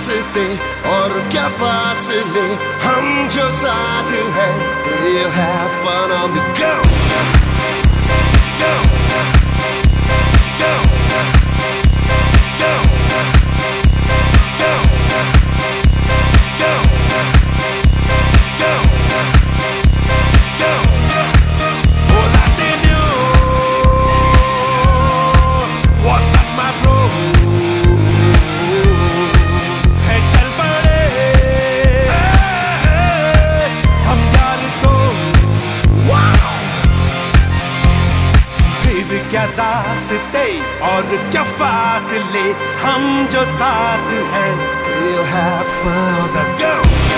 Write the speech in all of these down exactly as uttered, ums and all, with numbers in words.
रास्ते और क्या फासले, हम जो साथ हैं, we'll have fun on the go. Go. Go. Go. Go. Go. Go. Go. Oh, nothing new. What's up, my bro? क्या रास्ते और क्या फासले, हम जो साथ हैं, we'll have fun on the go.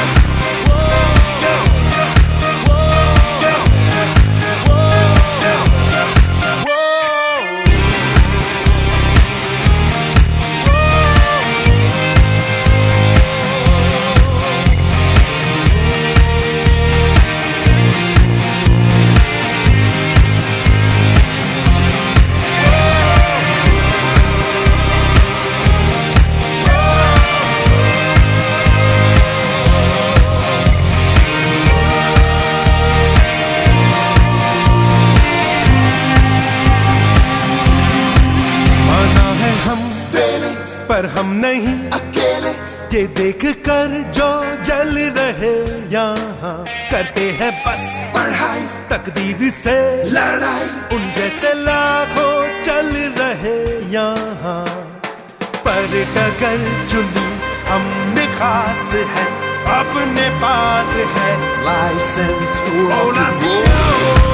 पर हम नहीं अकेले, ये देख कर जो जल रहे यहाँ, करते हैं बस पढ़ाई, तकदीर से लड़ाई, उन जैसे लाखों चल रहे यहाँ, पर डगर चुनी हमने खास है, अपने पास है licence to all.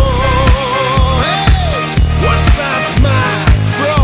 What's up, my bro?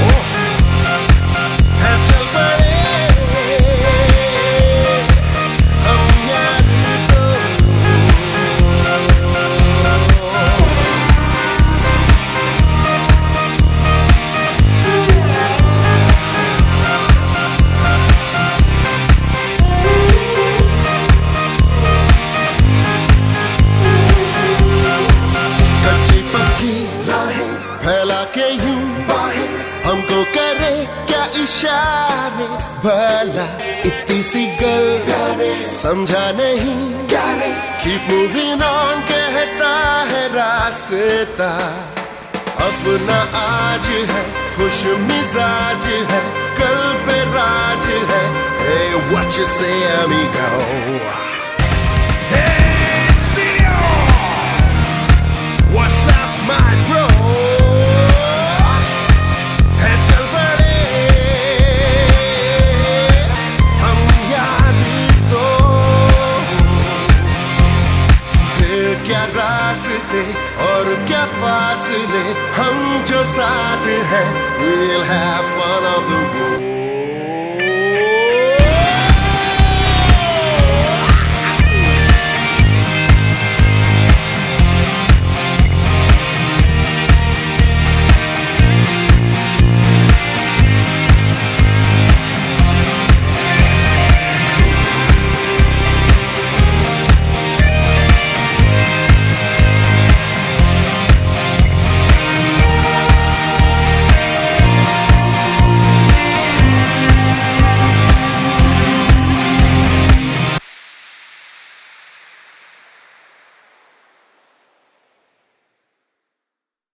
फैला के यूं बाहें, हमको करे क्या इशारे, भला इतनी सी गल समझा नहीं, keep moving on कहता है रास्ता, अपना आज है, खुश मिजाज है, कल पे राज है. Hey, what you say, amigo? Hey, senor! What's up, my bro? क्या रास्ते और क्या फासले, हम जो साथ हैं, we'll have fun on the road.